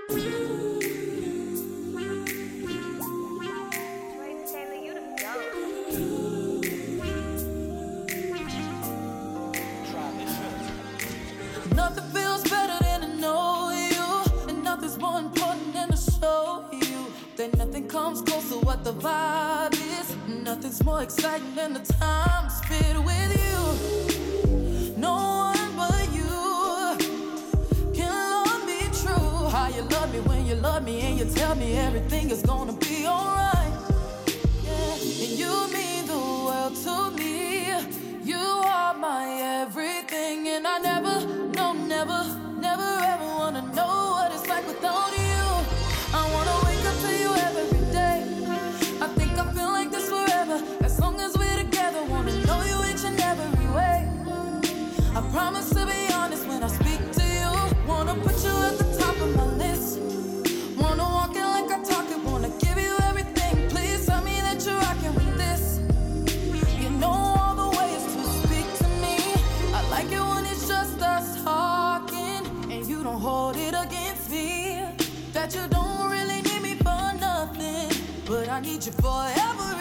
Nothing feels better than to know you, and nothing's more important than to show you that nothing comes close to what the vibe is. Nothing's more exciting than the time spent with you. No one but you can love me true. How you love me when you love me and you tell me everything is gonna be alright. Yeah, and you mean the world to me. You are my everything, and I never ever wanna know what it's like without you. I wanna wake up to you every day. I think I feel like this forever, as long as we're together. Wanna know you each and every way. I promise to be honest when I speak to you. Wanna put you at the top of my list. Wanna walk it like I talk it. Wanna give you everything. Please tell me that you're rocking with this. You know all the ways to speak to me. I like it when it's just us talking, and you don't hold it against me. That you don't really need me for nothing, but I need you forever